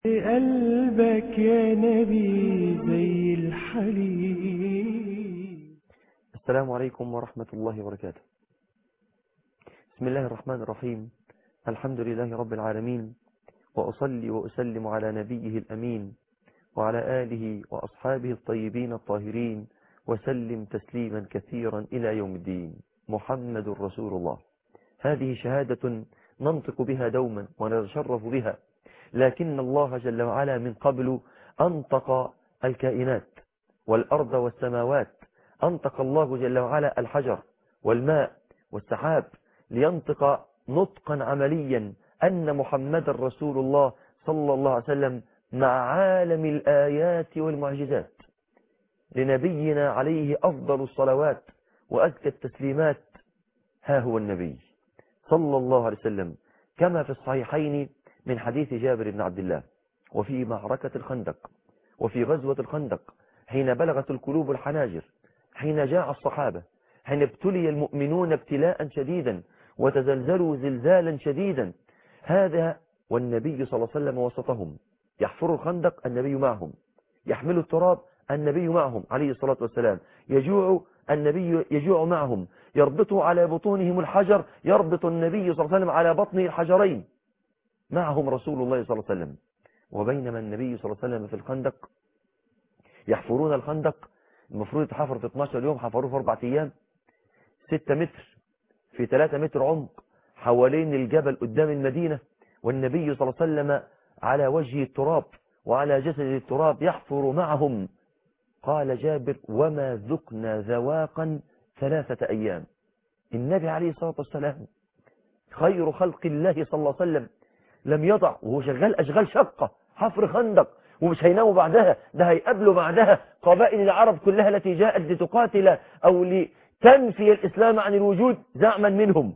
قلبك يا نبي زي الحليب. السلام عليكم ورحمة الله وبركاته. بسم الله الرحمن الرحيم. الحمد لله رب العالمين، وأصلي وأسلم على نبيه الأمين وعلى آله وأصحابه الطيبين الطاهرين وسلم تسليما كثيرا إلى يوم الدين. محمد رسول الله. هذه شهادة ننطق بها دوما ونتشرف بها، لكن الله جل وعلا من قبل أنطق الكائنات والأرض والسماوات. أنطق الله جل وعلا الحجر والماء والسحاب لينطق نطقا عمليا أن محمد رسول الله صلى الله عليه وسلم مع عالم الآيات والمعجزات. لنبينا عليه أفضل الصلوات وأزكى التسليمات. ها هو النبي صلى الله عليه وسلم كما في الصحيحين من حديث جابر بن عبد الله، وفي معركة الخندق وفي غزوة الخندق حين بلغت القلوب الحناجر، حين جاء الصحابة، حين ابتلي المؤمنون ابتلاء شديدا وتزلزلوا زلزالا شديدا، هذا والنبي صلى الله عليه وسلم وسطهم. يحفروا الخندق النبي معهم، يحملوا التراب النبي معهم عليه الصلاة والسلام، يجوع النبي يجوع معهم، يربطوا على بطونهم الحجر، يربط النبي صلى الله عليه وسلم على بطنه الحجرين، معهم رسول الله صلى الله عليه وسلم. وبينما النبي صلى الله عليه وسلم في الخندق يحفرون الخندق، المفروض يتحفر في 12 يوم، حفروه في 4 أيام، 6 متر في 3 متر عمق حوالين الجبل قدام المدينة، والنبي صلى الله عليه وسلم على وجه التراب وعلى جسد التراب يحفر معهم. قال جابر: وما ذقنا ذواقا 3 أيام. النبي عليه الصلاة والسلام خير خلق الله صلى الله عليه وسلم لم يضع، وهو شغال أشغال شقة، حفر خندق، ومش هيناموا بعدها، ده هيقابلوا بعدها قبائل العرب كلها التي جاءت لتقاتل أو لتنفي الإسلام عن الوجود زعما منهم.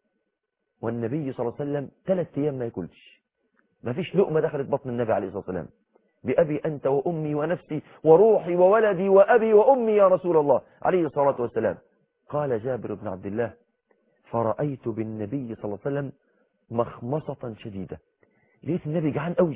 والنبي صلى الله عليه وسلم 3 أيام ما ياكلش، ما فيش لقمة دخلت بطن النبي عليه الصلاة والسلام. بأبي أنت وأمي ونفسي وروحي وولدي وأبي وأمي يا رسول الله عليه الصلاة والسلام. قال جابر بن عبد الله: فرأيت بالنبي صلى الله عليه وسلم مخمصة شديدة. لقيت النبي جعان قوي،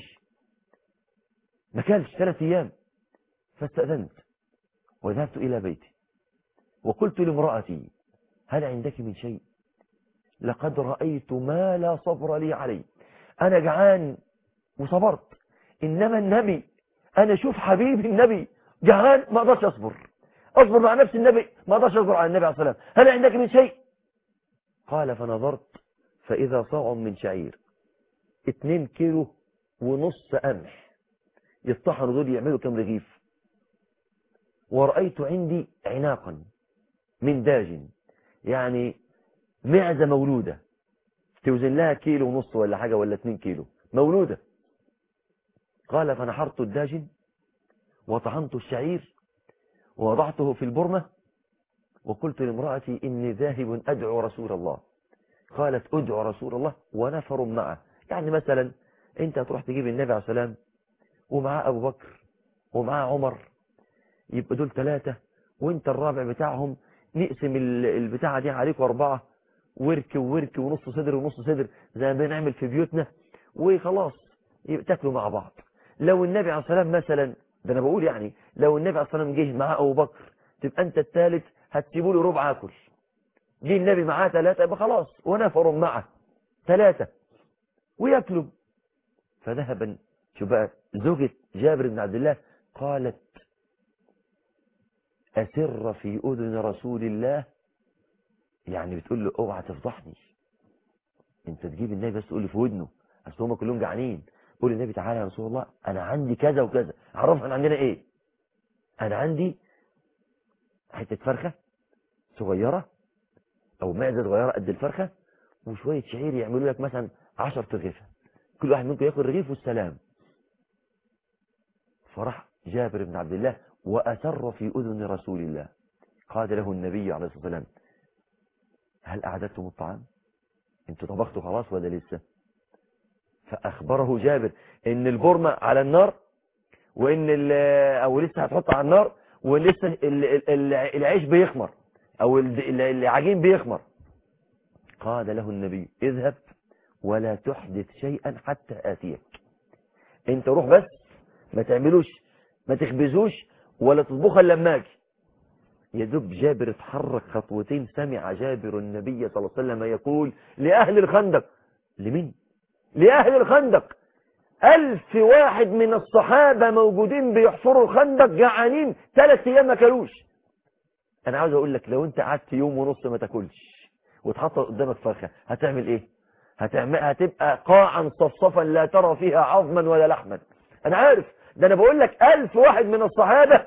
ما كلش 3 أيام. فاستأذنت وذهبت إلى بيتي وقلت لامرأتي: هل عندك من شيء؟ لقد رأيت ما لا صبر لي عليه. أنا جعان وصبرت، إنما النبي، أنا شوف حبيبي النبي جعان ما أقدرش أصبر مع نفس النبي، ما أقدرش أصبر على النبي عليه الصلاة والسلام. هل عندك من شيء؟ قال: فنظرت فإذا صاع من شعير، 2 كيلو ونص قمح، يطحنوا دول يعملوا كم رغيف. ورأيت عندي عناقا من داج، يعني معزة مولودة توزن لها 1.5 كيلو ولا حاجة، ولا 2 كيلو مولودة. قال: فنحرت الداجن وطحنت الشعير ووضعته في البرمة وقلت لامرأتي: إني ذاهب أدعو رسول الله. قالت: أدعو رسول الله ونفر معه. يعني مثلا أنت هتروح تجيب النبي عليه السلام ومعاه أبو بكر ومعاه عمر، يبقى دول 3 وانت الرابع بتاعهم، نقسم البتاعة دي عليك 4، ورك وورك ونص صدر ونص صدر زي ما بنعمل في بيوتنا، وخلاص يبقى تاكلوا مع بعض. لو النبي عليه السلام مثلا، ده انا بقول يعني لو النبي عليه السلام جه معاه ابو بكر، تبقى انت الثالث هتسيبوا له ربع اكل. جه النبي معاه 3 يبقى خلاص ونفر معه 3 وياكلوا. فذهب، شوف بقى زوجة جابر بن عبد الله قالت: أسر في أذن رسول الله، يعني بتقول له اوعى تفضحني، انت تجيب النبي بس تقول لي في ودنه، اصل هم كلهم جعانين، قول للنبي: تعالى يا رسول الله انا عندي كذا وكذا، عرفنا احنا عندنا ايه. انا عندي حته فرخه صغيره او معزه صغيره قد الفرخه وشويه شعير، يعملوا لك مثلا 10 رغيفه، كل واحد منكم ياكل رغيف والسلام. فرح جابر بن عبد الله وأسر في أذن رسول الله. قال له النبي عليه الصلاة والسلام: هل أعددتم الطعام؟ انتوا طبختوا خلاص ولا لسه؟ فأخبره جابر إن البرمة على النار، وإن أو لسه هتحط على النار، ولسه العيش بيخمر أو العجين بيخمر. قال له النبي: اذهب ولا تحدث شيئا حتى آتيك. انت روح بس، ما تعملوش، ما تخبزوش ولا تطبخها الا لما اجي. يا دوب جابر اتحرك خطوتين سمع جابر النبي صلى الله عليه وسلم يقول لأهل الخندق. لمين؟ لأهل الخندق. 1000 واحد من الصحابة موجودين بيحفروا الخندق جعانين 3 أيام ما كلوش. أنا عاوز أقول لك لو أنت قعدت يوم ونص ما تاكلش وتحط قدامك فرخة هتعمل إيه؟ هتبقى قاعا صفصفا لا ترى فيها عظما ولا لحما. أنا عارف ده، أنا بقول لك 1000 واحد من الصحابة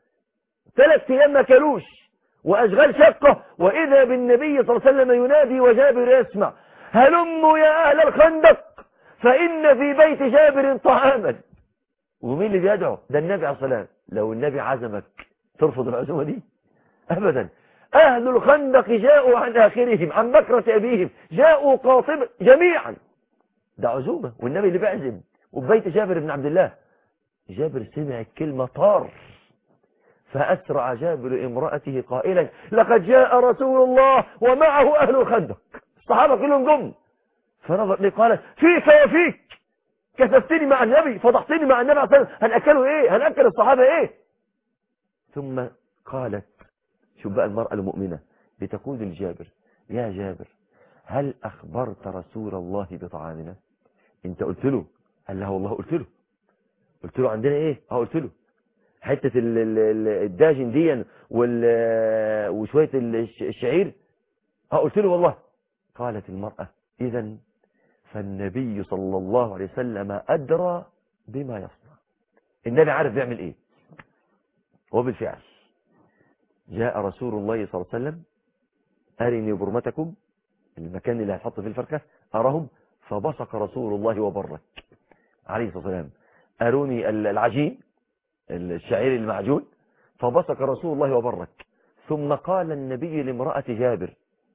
3 أيام ما كلوش وأشغال شقة، وإذا بالنبي صلى الله عليه وسلم ينادي وجابر يسمع: هلموا يا أهل الخندق فإن في بيت جابر طعاما. ومين اللي بيدعو؟ ده النبي عليه الصلاة والسلام. لو النبي عزمك ترفض العزومة دي؟ أبدا. أهل الخندق جاءوا عن آخرهم عن بكرة أبيهم، جاءوا قاطبة جميعا، ده عزومة والنبي اللي بيعزم وبيت جابر بن عبد الله. جابر سمع الكلمة طار، فأسرع جابر امرأته قائلا: لقد جاء رسول الله ومعه أهل الخندق. الصحابة كلهم جم، فنظر لي قال: فيك وفيك، كسفتني مع النبي، فضحتني مع النبي عليه الصلاة، هنأكله ايه؟ هنأكل الصحابة ايه؟ ثم قالت، شوف بقى المرأة المؤمنة بتقول لجابر: يا جابر هل أخبرت رسول الله بطعامنا؟ انت قلت له؟ قال له: والله قلت له عندنا ايه؟ قلت له حتة الداجن دي وشوية الشعير. قلت له والله. قالت المرأة: إذن فالنبي صلى الله عليه وسلم أدرى بما يصنع. النبي عارف بيعمل ايه. وبالفعل جاء رسول الله صلى الله عليه وسلم: أرني برمتكم، المكان اللي هتحط فيه الفرخة. أراهم، فبصق رسول الله وبرك عليه الصلاة والسلام. أروني العجين، الشعير المعجون، فبصق رسول الله وبرك. ثم قال النبي لامرأة جابر: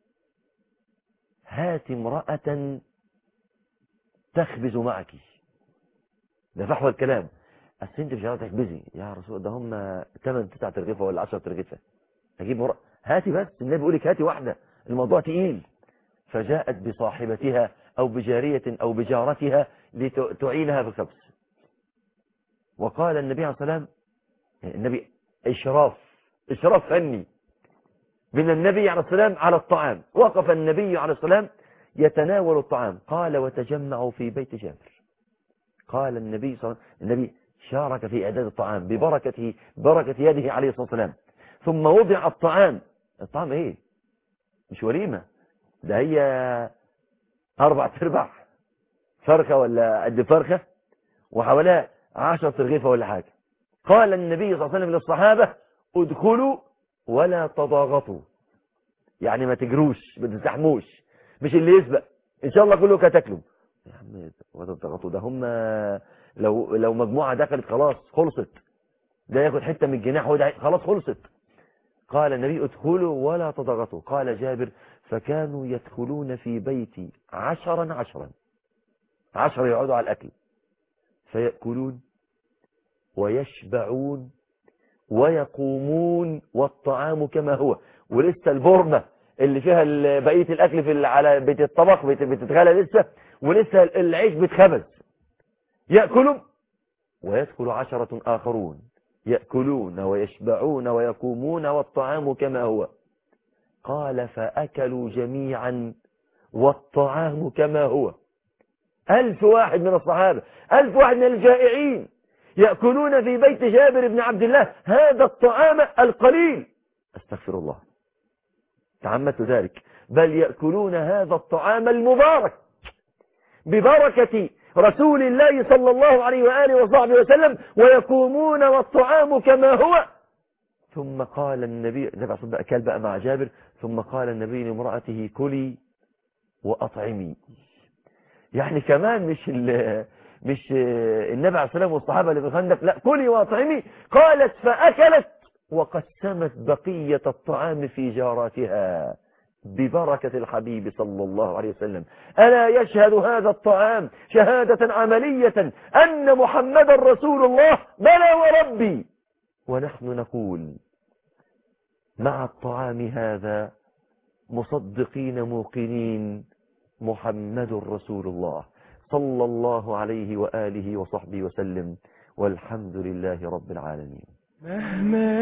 هات امرأة تخبز معك. ده فحوى الكلام. أصل انت مش عارف تخبزي يا رسول، ده هم 8-9 ترغيفة ولا 10 ترغيفة، اجيب مرأة؟ هاتي بس، النبي بيقول لك هاتي واحدة، الموضوع تقيل. فجاءت بصاحبتها أو بجارية أو بجارتها لتعينها في الخبز. وقال النبي عليه الصلاة والسلام، النبي إشراف فني من النبي عليه السلام على الطعام. وقف النبي عليه السلام يتناول الطعام. قال: وتجمعوا في بيت جابر. قال النبي صلى الله عليه وسلم، النبي شارك في إعداد الطعام بركة يده عليه الصلاة والسلام. ثم وضع الطعام ايه؟ مش وليمة، ده هي 4/4 فرخة ولا قد فرخة وحواليها 10 ترغيفة ولا حاجة. قال النبي صلى الله عليه وسلم للصحابة: ادخلوا ولا تضاغطوا، يعني ما تجروش، ما تزحموش، مش اللي يسبق ان شاء الله كله هتاكلوا. يا عم ولا تضغطوا، ده هم لو مجموعة دخلت خلاص خلصت، ده ياخد حتة من الجناح وده خلاص خلصت. قال النبي: ادخلوا ولا تضغطوا. قال جابر: فكانوا يدخلون في بيتي 10 يقعدوا على الأكل، فيأكلون ويشبعون ويقومون والطعام كما هو، ولسه البرمة اللي فيها بقية الأكل على بيت الطبق بتتغلى لسه، ولسه العيش بيتخبز. يأكلوا ويدخل 10 آخرون يأكلون ويشبعون ويقومون والطعام كما هو. قال: فأكلوا جميعا والطعام كما هو. 1000 واحد من الصحابة، 1000 واحد من الجائعين يأكلون في بيت جابر بن عبد الله هذا الطعام القليل. استغفر الله، تعمدت ذلك. بل يأكلون هذا الطعام المبارك ببركة رسول الله صلى الله عليه وآله وصحبه وسلم، ويقومون والطعام كما هو. ثم قال النبي أكل بقى مع جابر. ثم قال النبي لامرأته: كلي وأطعمي. يعني كمان مش النبي عليه السلام والصحابة اللي في الخندق، لا، كلي وأطعمي. قالت: فأكلت وقسمت بقية الطعام في جاراتها ببركة الحبيب صلى الله عليه وسلم. ألا يشهد هذا الطعام شهادة عملية أن محمد رسول الله؟ بلى وربي. ونحن نقول مع الطعام هذا مصدقين موقنين: محمد رسول الله صلى الله عليه وآله وصحبه وسلم، والحمد لله رب العالمين. مهما